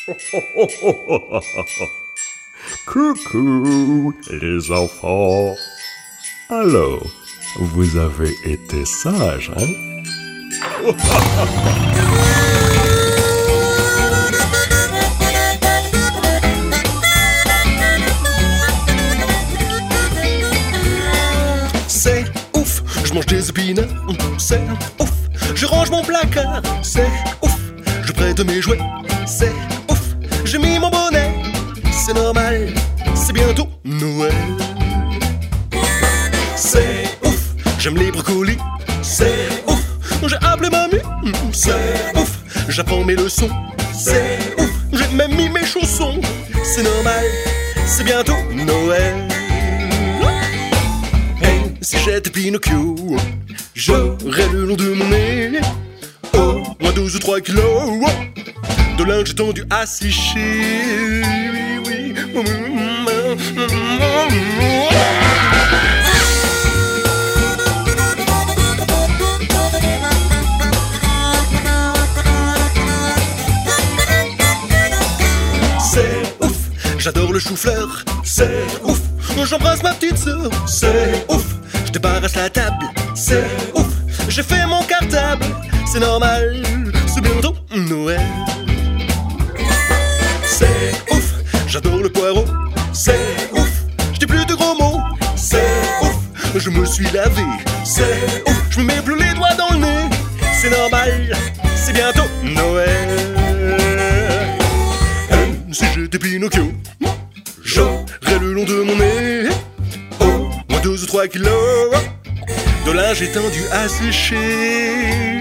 Coucou les enfants. Alors, vous avez été sages, hein? C'est ouf, je mange des épines, c'est ouf, je range mon placard, c'est ouf, je prête mes jouets, c'est ouf, j'ai mis mon bonnet, c'est normal, c'est bientôt Noël. C'est ouf, j'aime les brocolis, c'est ouf, j'ai appelé mamie, c'est ouf, j'apprends mes leçons, c'est ouf, j'ai même mis mes chaussons, c'est normal, c'est bientôt Noël. Si j'étais Pinocchio, j'aurais le long de mon nez au moins 12 ou 3 kilos de linge étendu à sécher. Oui, oui. C'est ouf, j'adore le chou-fleur, c'est ouf, j'embrasse ma petite sœur, c'est ouf, je débarrasse la table, c'est ouf, j'ai fait mon cartable, c'est normal, c'est bientôt Noël. C'est ouf, j'adore le poireau, c'est ouf, je dis plus de gros mots, c'est ouf, je me suis lavé, c'est ouf, je me mets plus les doigts dans le nez, c'est normal, c'est bientôt Noël. Si j'étais Pinocchio, j'aurais le long de mon nez au moins 2 ou 3 kilos de linge étendu à sécher.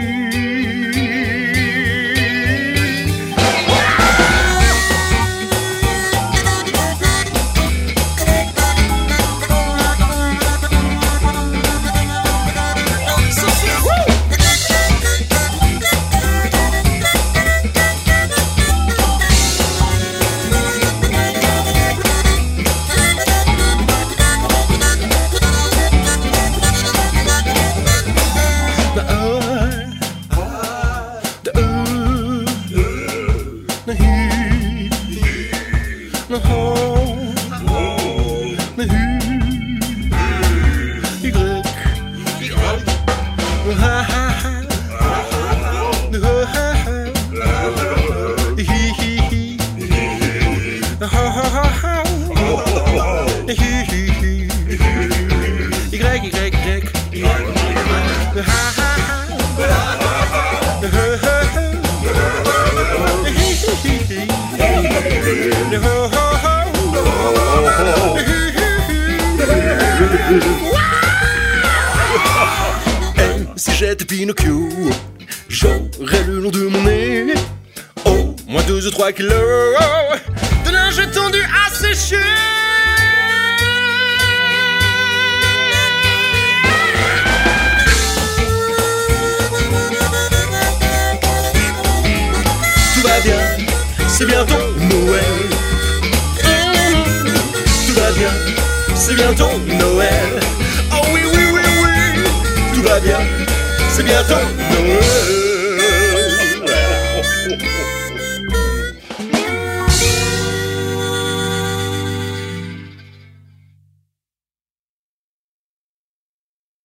Si j'étais Pinocchio, j'aurais le long de mon nez au moins 2 ou 3 kilos de linge étendu à sécher. Tout va bien, c'est bientôt Noël. Tout va bien, c'est bientôt Noël. Oh oui, oui, oui, oui. Tout va bien, c'est bientôt Noël.